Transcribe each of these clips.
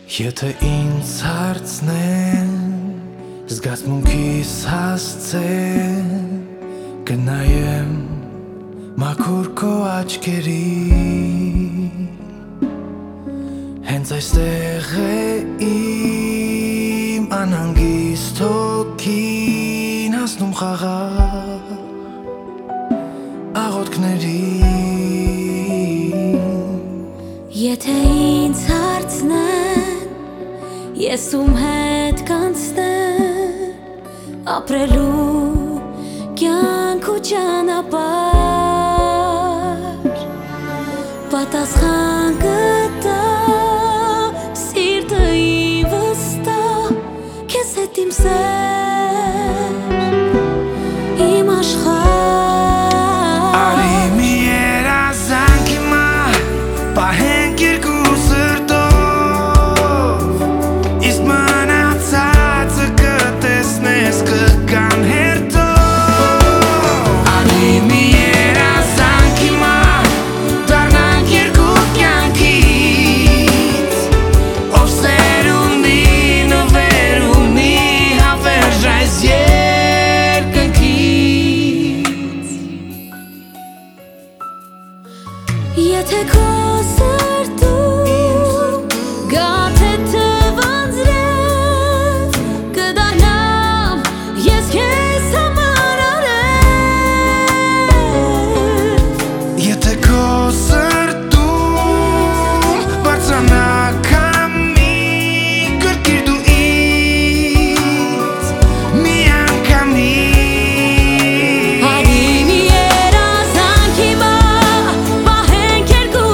Եթե ինձ հարցնեն, զգացմունքիս հասցեն, կնայեմ մաքուր քո աչքերին, հենց այստեղ է իմ անհանգիստ հոգին հասնում խաղաղ աղոթքներին։ Եթե ինձ հարցնեն, ես ում հետ կանցնեմ ապրելու կյանք ու ճանապարհ, պատասխան կտամ սիրտը իմ վստահ, քեզ հետ իմ սեր, իմ աշխարհ։ Արի մի երազանք հիմա, պահենք երկու սրտով, իսկ մնացածը կտեսնես կգան հերթով։ Արի մի երազանք հիմա, դառնանք երկու կյանքից, ով սեր ունի, նվեր ունի, հավերժ այս երկնքից։ Եթե քո սրտում գաթեթը վանձրեմ, կդառնամ ես քեզ համար արև։ Եթե քո սրտում բարձրանա քամի, կրկիր դու ինձ միանգամից։ Արի մի երազանք հիմա, պահենք երկու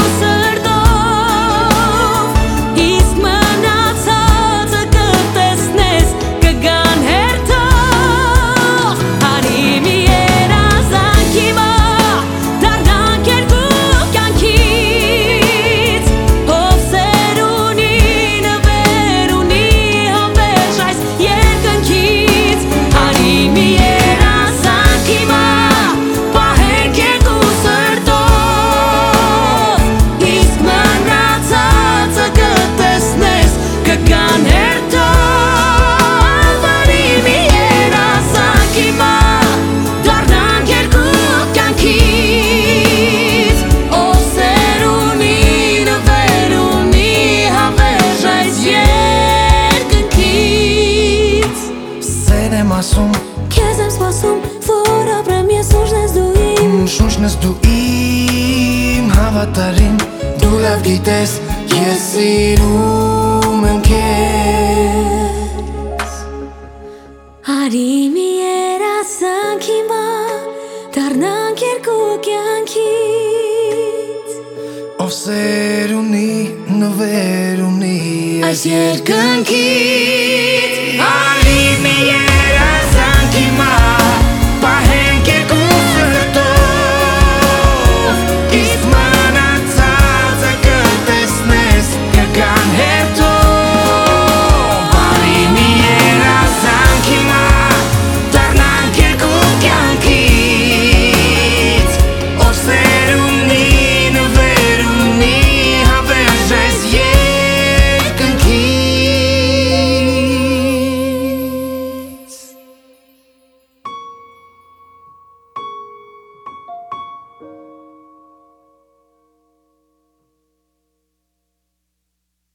սրտով, իսկ մնացածը կտեսնես կգան հերթով։ Արի մի երազանք հիմա, դառնանք երկու կյանքից, ով սեր ունի, նվեր ունի, հավերժ այս երկնքից։ Արի մի երազանք հիմա, պահենք երկու սրտով, իսկ մնացածը կտեսնես կգան հերթով։ Արի մի երազանք հիմա, դառնանք երկու կյանքից, ով սեր ունի, նվեր ունի, հավերժ այս երկնքից։ Սեր եմ ասում, Քեզ եմ սպասում, որ ապրեմ ես, ուժն ես դու իմ, շունչն ես դու իմ հավատարիմ, դու լավ գիտես, ես սիրում եմ քեզ։ Արի մի երազանք հիմա, դառնանք երկու կյանքից, Ով սեր ունի, նվեր ունի այս երկնքից։ Արի մի